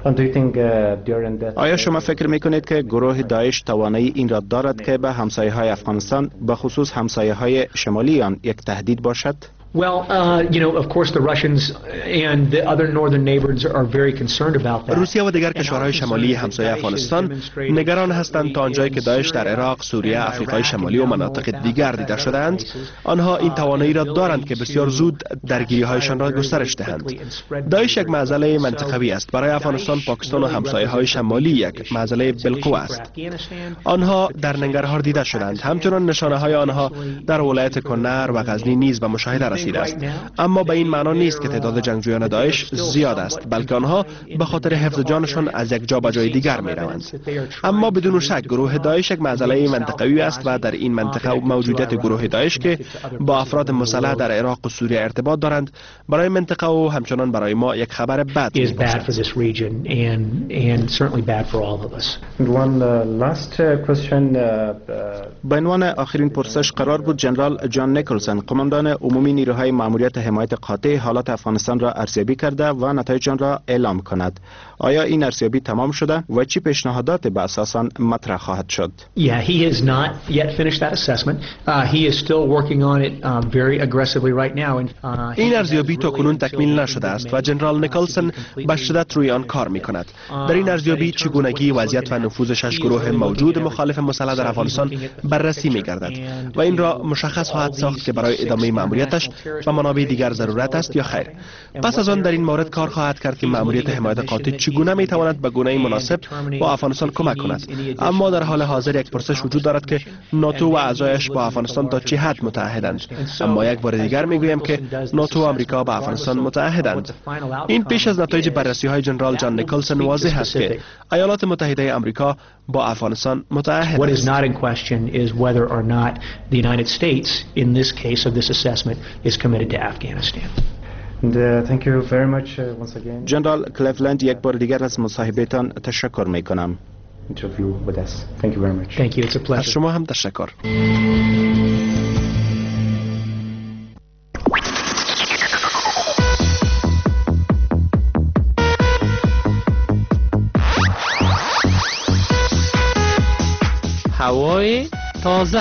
آیا شما فکر میکنید که گروه داعش توانایی این را دارد که به همسایه های افغانستان به خصوص همسایه های شمالی آن یک تهدید باشد؟ Well, of course the Russians and the other northern neighbors are very concerned about that. روسیه و دیگر کشورهای شمالی همسایه افغانستان نگران هستند تا آنجایی که داعش در عراق، سوریه، آفریقای شمالی و مناطق دیگر دیده شده‌اند، آنها این توانایی را دارند که بسیار زود درگیری‌هایشان را گسترش دهند. داعش یک معضله منطقوی است. برای افغانستان، پاکستان و همسایه‌های شمالی یک معضله بالقوه است. آنها در ننگرهار دیده شدند. همچنان نشانه‌های آنها در ولایت کنر و غزنی نیز به مشاهده رسیده است. اما به این معنا نیست که تعداد جنگجویان داعش زیاد است، بلکه آنها به خاطر حفظ جانشان از یک جا به جای دیگر می روند. اما بدون شک گروه داعش یک معضله منطقوی است و در این منطقه موجودیت گروه داعش که با افراد مسلح در عراق و سوریه ارتباط دارند برای منطقه و همچنان برای ما یک خبر بد است. به عنوان آخرین پرسش قرار بود جنرال جان نیکلسن، قماندان عمومی نیروهای ماموریت حمایت قاطع حالات افغانستان را ارزیابی کرده و نتایج آن را اعلام کند. آیا این ارزیابی تمام شده و چه پیشنهادات به اساس آن مطرح خواهد شد؟ He has not yet finished that assessment. He is still working on it very aggressively right now. این ارزیابی تا کنون تکمیل نشده است و جنرال نیکلسن به شدت روی آن کار می‌کند. در این ارزیابی چگونگی وضعیت و نفوذ 6 گروه موجود مخالف مسلح در افغانستان بررسی می‌گردد و این را مشخص خواهد ساخت که برای ادامه مأموریتش و منابع دیگر ضرورت است یا خیر. پس از آن در این مورد کار خواهد کرد که مأموریت حمایت قاطع چگونه می‌تواند به گونه مناسب با افغانستان کمک کند. اما در حال حاضر یک پرسش وجود دارد که ناتو و اعضایش با افغانستان تا چه حد متحدند. اما یک بار دیگر میگویم که ناتو و آمریکا با افغانستان متحدند. این پیش از نتایج بررسی‌های جنرال جان نیکلسن واضح است که ایالات متحده آمریکا با افغانستان متحد What is است. not in question is whether or not the United States in this case of this assessment is committed to Afghanistan. Thank you very much once again. جنرال کلیولند، یک بار دیگر از مصاحبهتان تشکر میکنم. Interview with us. Thank you very much. Thank you. It's a از pleasure. شما هم تشکر. هوای تازه.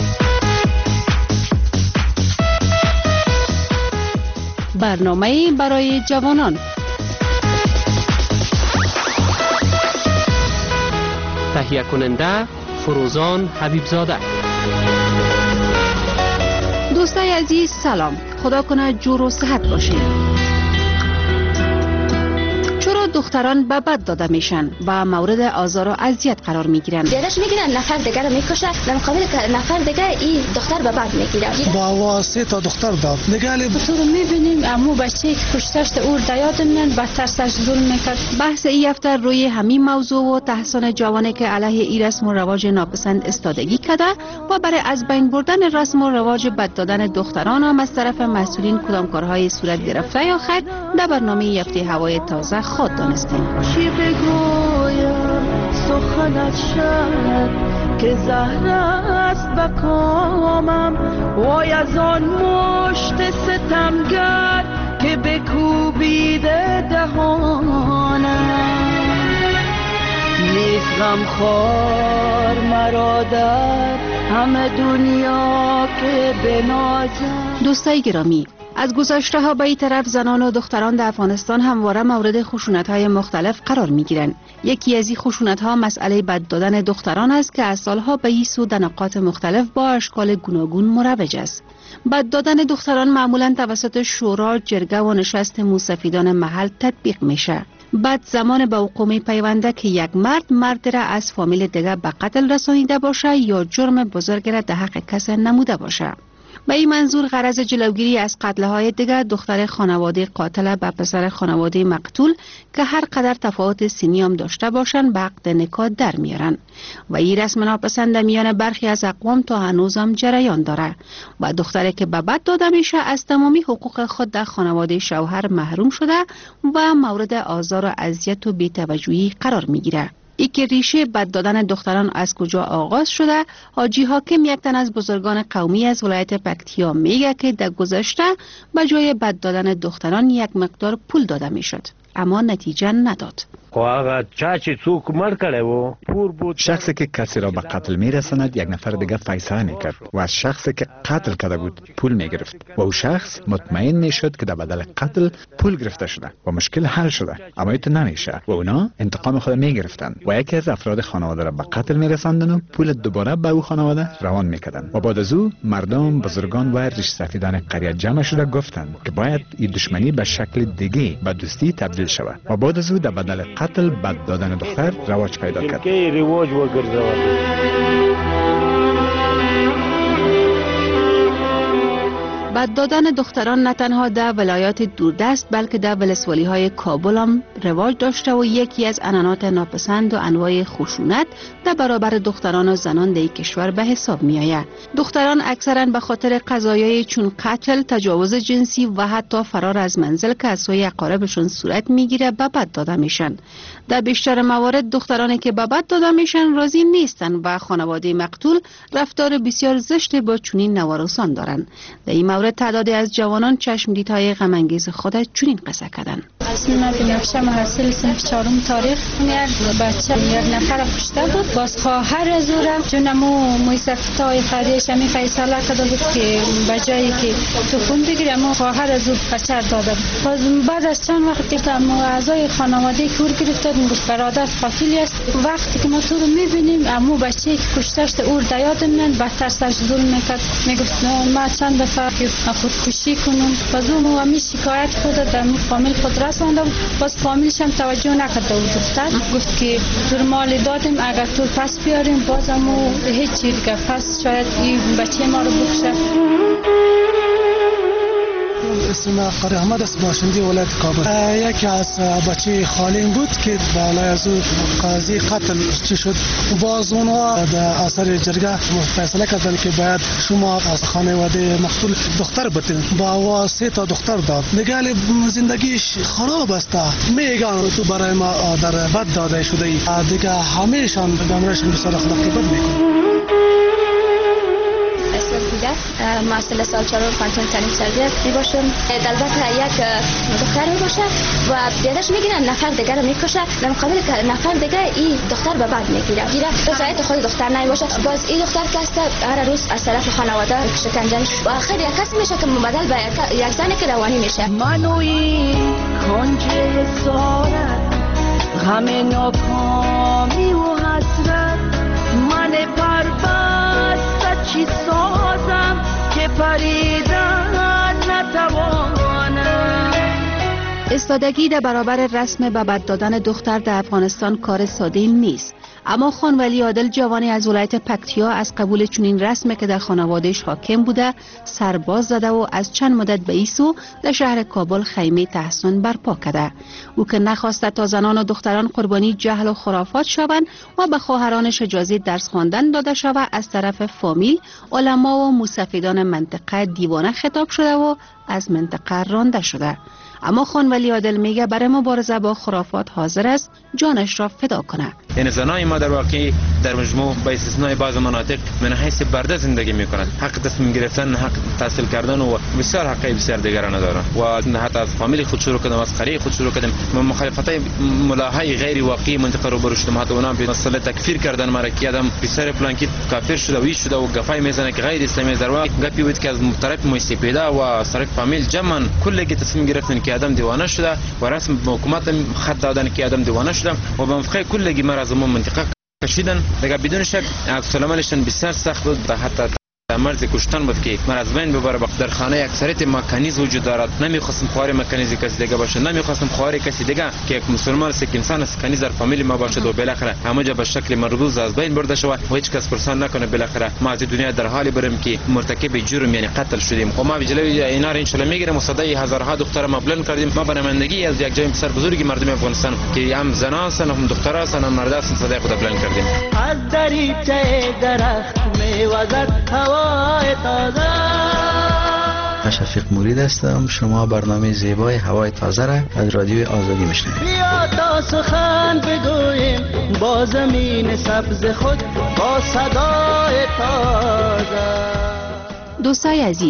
برنامه برای جوانان. تهیه کننده فروزان حبیبزاده. دوستای عزیز سلام، خدا کنه جور و صحت باشید. چرا دختران به بد داده میشن و مورد آزار و اذیت قرار میگیرن؟ دیگرش میگیرن، نفر دیگر رو میکشه، در مقابل نفر دیگر این دختر به بد میگیره. با واسه تا دختر داد نگالی تو رو میبینیم امو بچه که کشتشت اور دیادمون بدتر سرش ظلم میکرد. بحث این هفته روی همین موضوع و تحسن جوانه که علیه این رسم و رواج ناپسند استادگی کرده و برای از بین بردن رسم و رواج بد دادن دختران هم از طرف مسئولین کدام کارهای صورت گرفته یا خیر در برنامه این هفته هوای تازه خود دانستیم. چی بگویم سخنت شد که زهر است به کامم، وای از آن مشت ستمگر که بکوبیده دهانم. نیست غمخوار مرا در همه دنیا که بنازم. دوستای گرامی، از گذشته ها به این طرف زنان و دختران در افغانستان همواره مورد خشونت های مختلف قرار می گیرند. یکی از این خشونت ها مسئله بد دادن دختران است که از سالها به این سو در نقاط مختلف با اشکال گوناگون مروج است. بد دادن دختران معمولا توسط شورا، جرگه و نشست موسفیدان محل تطبیق میشه. بعد زمان به وقوع می پیونده که یک مرد را از فامیل دیگر به قتل رسانیده باشه یا جرم بزرگ را در حق کس نموده باشه. به این منظور غرض جلوگیری از قتل‌های دیگر دختر خانواده قاتل به پسر خانواده مقتول که هر قدر تفاوت سنی هم داشته باشند به عقد نکاح در میارن و این رسم ناپسند میان برخی از اقوام تا هنوز هم جریان داره و دختری که به بد داده میشه از تمامی حقوق خود در خانواده شوهر محروم شده و مورد آزار و اذیت و بی‌توجهی قرار میگیره. ای که ریشه بد دادن دختران از کجا آغاز شده، حاجی حاکم یک تن از بزرگان قومی از ولایت پکتیا میگه که در گذشته به جای بد دادن دختران یک مقدار پول داده میشد اما نتیجه نداد. شخصی که کسی را به قتل میرساند یک نفر دیگه فیصله میکرد و از شخصی که قتل کرده بود پول میگرفت و او شخص مطمئن میشد که در بدل قتل پول گرفته شده و مشکل حل شده، اما این نمیشه و اونا انتقام خود میگرفتن و یکی از افراد خانواده را به قتل میرساندن و پول دوباره به او خانواده روان میکردن و بعد از او مردم، بزرگان و ریشسفیدان قریه جمع شده گفتند که باید این دشمنی به شکل دیگه به دوستی تبدیل شود و بعد از او در بدل قتل بد دادن دختر رواج پیدا کرد. بد دادن دختران نه تنها در ولایات دوردست بلکه در ولسوالی های کابل هم رواج داشته و یکی از عنعنات ناپسند و انواع خشونت در برابر دختران و زنان در کشور به حساب می آید. دختران اکثرا به خاطر قضایای چون قتل، تجاوز جنسی و حتی فرار از منزل که از سوی اقاربشون صورت میگیره به بد داده میشن. در بیشتر موارد دخترانی که به بد داده میشن راضی نیستن و خانواده مقتول رفتار بسیار زشت با چنین نوارسان دارن. در این مورد تعدادی از جوانان چشمدیدهای غم انگیز خود چنین قصه کردند. اسم بنفشه محصل صنف 4 تاریخ یک بچه یک نفر کشته بود. باز خواهر از او رفت چون مویسفتای خریش همی فیصله کرده بود که به جایی که تو خون بگیره اما خواهر از او بچه داده بود. باز بعد از چند وقت که اعضای خانواده کور گرفته گفت برادر قاتلی است. وقتی که ما تو رو میبینیم امو بچه که کشته شده او در یاد من بدتر سرش ظلم میکرد. میگفت ما چند دفعه خودکشی کنم. باز او همی شکایت خود در فامیل خود رسانده بود. باز فامیلش هم توجه نکرده بود. گفت که در مال دادیم اگر تو پس بیاریم بازم او هیچ چیز دیگه پس شاید این بچه ما رو بکشه. اسم قاری احمد است، باشنده ولایت کابل. یکی از بچه خالیم بود که بالای از او قاضی قتل چی شد. باز اونها در اثر جرگه فیصله کردن که باید شما از خانواده مقتول دختر بتین. با 3 تا دختر داد. نگال زندگیش خراب است. میگن تو برای ما در بد داده شده ای. دیگه همیشان دامرشون بسیار اخلاقی بد میکنه. محصل سال 4 پنجم تعلیم سرده می باشم. البته یک دختر می باشه و دیدش میگیرن نفر دیگر رو میکشه. در مقابل نفر دیگر این دختر به بعد میگیره. رضایت خود دختر نمی باشه. باز این دختر که هر روز از طرف خانواده شکنجه میشه و آخر یک کسی میشه که مبدل به یک زنی که روانی میشه. منوی کنجه سارت غم ناکامی و حسرت من پربست چی سازم که پریدن نتوانم. استادگی در برابر رسم به بد دادن دختر در افغانستان کار ساده نیست، اما خان ولی عادل جوانی از ولایت پکتیا از قبول چنین رسمی که در خانوادهش حاکم بوده سرباز زده و از چند مدت به ایسو در شهر کابل خیمه تحسن برپا کرده. او که نخواسته تا زنان و دختران قربانی جهل و خرافات شوند و به خواهرانش اجازه درس خواندن داده شود، از طرف فامیل، علما و موسفیدان منطقه دیوانه خطاب شده و از منطقه رانده شده. اما خان ولی عادل میگه برای مبارزه با خرافات حاضر است جانش را فدا کنه. این زنای ما در واقع در مجموع با استثنای بعض مناطق من حیث برده زندگی میکنند. حق تصمیم گرفتن، حق تحصیل کردن و بسیار حقای بسیار دیگر ندارند و حتی از فامیل خود شروع کردم، از قریه خود شروع کردم. مخالفتای ملاهای غیر واقعی منطقه رو برشتم. حتی اونها به مسئله تکفیر کردن مرا که آدم پسر پلانکی کافر شده و ایش شده و گفای میزنه که غیر اسلامی در واقع گپی بود که از طرف موسیپیدا و از طرف فامیل جمعا کلی تصمیم گرفتن که آدم دیوانه شده و رسم حکومت خط دادن که آدم دیوانه شده و به موقع کلی مرز منطقه کشیدن. دیگه بدون شک عکس العملشون بسیار سخت بود، حتی مرز کشتن بود که من از بین ببره. در خانه اکثریت مکانیزم وجود دارد. نمیخواستم خوار مکانیزم کسی دیگه باشه، نمیخواستم خوار کسی دیگه که یک مسلمان است، یک انسان است، کنیز در فامیل ما باشه و بالاخره همه جا به شکل مرضوز از بین برده شود و هیچ کس پرسان نکنه. بالاخره ما از دنیا در حالی بریم که مرتکب جرم یعنی قتل شدیم و ما جلوی اینا را ان شاء الله میگیریم و صدای هزارها دختر ما بلند کردیم. ما برنامه‌نگی از یک جای بسیار بزرگی مردم افغانستان که هم زنان هستند، هم دختران هستند، هم مرد هستند، صدای خود بلند کردیم. از دریچه درخت میوزد هوای شفیق مرید هستم. شما برنامه زیبای هوای تازه را از رادیوی آزادی میشنوید. بیا تا سخن بگوییم با زمین سبز خود با صدای تازه. دوستای عزیز،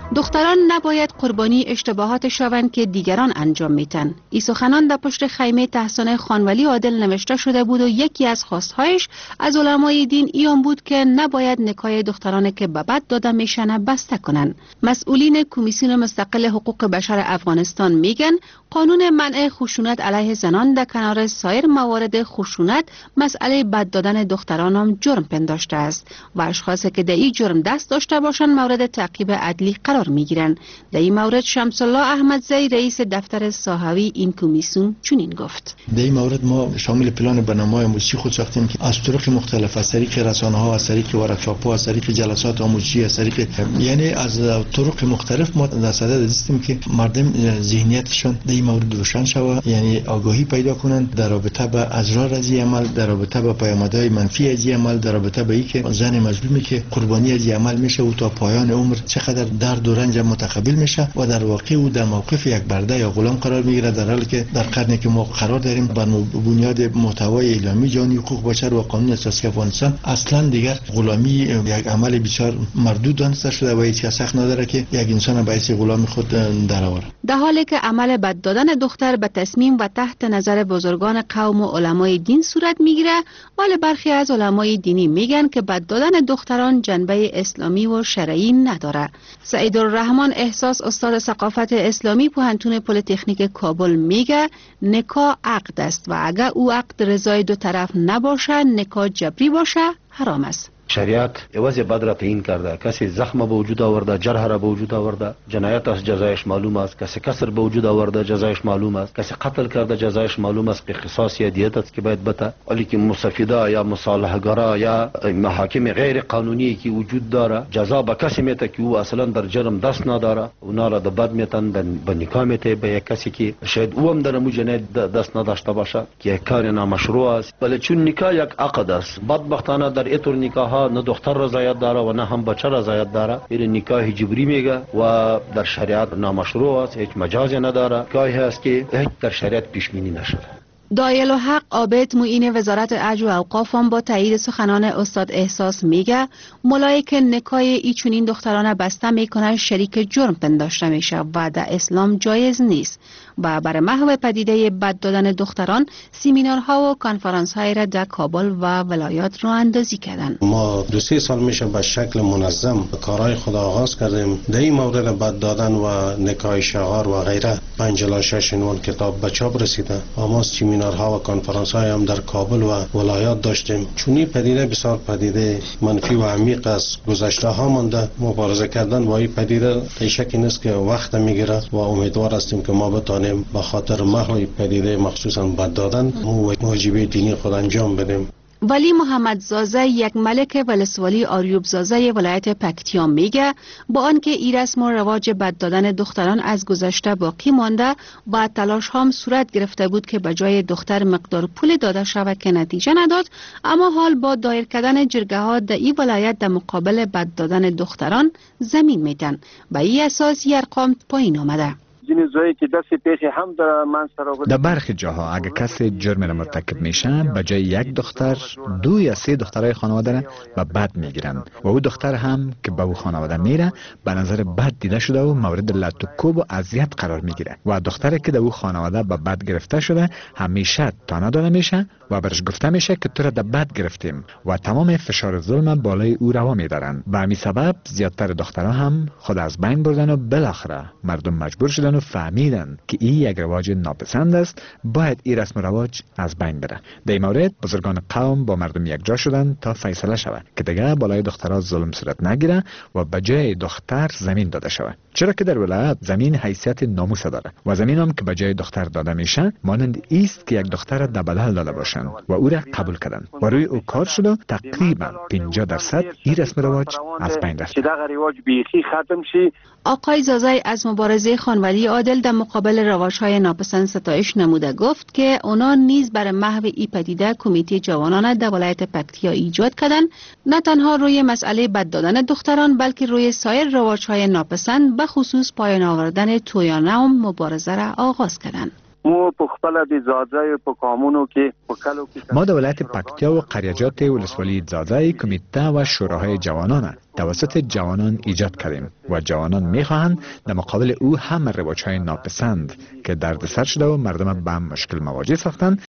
دختران نباید قربانی اشتباهات شوند که دیگران انجام میتن. این سخنان در پشت خیمه تحسن خانولی عادل نوشته شده بود و یکی از خواستهایش از علمای دین ایان بود که نباید نکاح دختران که به بد داده میشن بسته کنن. مسئولین کمیسیون مستقل حقوق بشر افغانستان میگن قانون منع خشونت علیه زنان در کنار سایر موارد خشونت مسئله بد دادن دختران هم جرم پنداشته است و اشخاصی که در این جرم دست داشته باشند مورد تعقیب عدلی قرار میگیرند. در این مورد شمس الله احمدزی رئیس دفتر ساحوی این کمیسیون چنین گفت: در این مورد ما شامل پلان برنامه‌های آموزشی خود ساختیم که از طرق مختلف، از طریق رسانه‌ها، از طریق ورکشاپ‌ها، از طریق جلسات آموزشی، از طریق یعنی از طرق مختلف ما در صدد هستیم که مردم ذهنیتشون در این مورد روشن شود، یعنی آگاهی پیدا کنند در رابطه با اضرار از این عمل، در رابطه با پیامدهای منفی از این عمل، در رابطه با اینکه زن مظلومی که قربانی از این عمل میشه و تا پایان عمر چقدر درد و رنج متقبل میشه و در واقع او در موقف یک برده یا غلام قرار میگیره، در حالی که در قرنی که ما قرار داریم بر بنیاد محتوای اعلامی جهانی حقوق بشر و قانون اساسی افغانستان اصلا دیگر غلامی یک عمل بسیار مردود دانسته شده و هیچ کس حق نداره که یک انسان به حیث غلام خود درآوره. در حالی که عمل بد دادن دختر به تصمیم و تحت نظر بزرگان قوم و علمای دین صورت میگیره، ولی برخی از علمای دینی میگن که بد دادن دختران جنبه اسلامی و شرعی نداره. سعید الرحمن احساس استاد ثقافت اسلامی پوهنتون پلی‌تکنیک کابل میگه نکاح عقد است و اگر او عقد رضای دو طرف نباشه، نکاح جبری باشه، حرام است. شریعت عوض بد را تعیین کرده، کسی زخم به وجود آورده، جرح را به وجود آورده، جنایت است جزایش معلوم است، کسی کسر به وجود آورده جزایش معلوم است، کسی قتل کرده جزایش معلوم است، قصاص یا دیت است که باید بده. ولی که مستفیدا یا مصالحه‌گرا یا محاکم غیر قانونی که وجود داره جزا به کسی میته که او اصلا در جرم دست نداره، اونا را در بد میتن به نکاح میته به یک کسی که شاید او هم در جنایت دست نداشته باشه که یک کار نامشروع است. ولی چون نکاح یک عقد است، بدبختانه در اینطور نکاح نه دختر رضایت داره و نه هم بچه رضایت داره. این نکاح جبری میگه و در شریعت نامشروع است، هیچ مجازی نداره. نکاحی هست که هیچ در شریعت پیش بینی نشده. دایل الحق عابد معین وزارت عدل و اوقاف با تایید سخنان استاد احساس میگه ملایی که نکاح ایچونین دختران بسته میکنن شریک جرم پنداشته میشه و در اسلام جایز نیست و برای محو پدیده بد دادن دختران سمینارها و کنفرانس های را در کابل و ولایات رو اندازی کردن. ما 2-3 سال میشه به شکل منظم کارهای خود آغاز کردیم. در این مورد بد دادن و نکاح شغار و غیره 5-6 عنوان کتاب به چاپ رسیده و ما سمینارها و کنفرانس های هم در کابل و ولایات داشتیم. چونی پدیده بسیار پدیده منفی و عمیق است. گذشته ها مانده مبارزه کردن با این پدیده شکی نیست که وقت میگیره و امیدوار هستیم که ما بتانیم به خاطر محو پدیده مخصوصا بد دادن واجبه دینی خود انجام بدیم. ولی محمد زازه یک ملک ولسوالی آریوب زازه ولایت پکتیا میگه با آنکه این رسم و رواج بد دادن دختران از گذشته باقی مانده و تلاش هم صورت گرفته بود که به جای دختر مقدار پول داده شود که نتیجه نداد، اما حال با دایر کردن جرگه ها در این ولایت در مقابل بد دادن دختران زمین میدن و این اساس ارقام پایین آمده. در برخی جاها اگر کسی جرم را مرتکب میشه به جای یک دختر 2 یا 3 دخترای خانواده را به بد میگیرن و او دختر هم که به او خانواده میره به نظر بد دیده شده و مورد لط و کوب و اذیت قرار میگیره و دختری که در او خانواده به بد گرفته شده همیشه تانه داده میشه و برش گفته میشه که تو را در بد گرفتیم و تمام فشار ظلم بالای او روا میدارن و همین سبب زیادتر دخترها هم خود از بین بردن و بالاخره مردم مجبور شدن و فهمیدن که این یک رواج ناپسند است، باید این رسم و رواج از بین بره. در این مورد بزرگان قوم با مردم یک جا شدن تا فیصله شود که دیگه بالای دخترها ظلم صورت نگیره و به جای دختر زمین داده شود، چرا که در ولایت زمین حیثیت ناموس داره و زمین هم که به جای دختر داده میشه مانند است که یک دختر در بدل داده باشند و او را قبول کردن و روی او کار شده تقریبا 50% این رسم رواج از بین رفت. آقای زازای از مبارزه خانوالی عادل در مقابل رواج‌های ناپسند ستایش نموده گفت که اونا نیز برای محو این پدیده کمیته جوانان در ولایت پکتیا ایجاد کردن، نه تنها روی مسئله بد دادن دختران بلکه روی سایر رواج‌های ناپسند به خصوص پایان آوردن تویانه هم مبارزه را آغاز کردند. مو په خپل د ځاځي په قانونو کې په کلو کې ما در ولایت پکتیا و قریجات ولسوالی ځاځی کمیته و شوراهای جوانان توسط جوانان ایجاد کردیم و جوانان میخواهند در مقابل او هم رواج‌های ناپسند که دردسر شده و مردم به مشکل مواجه ساختند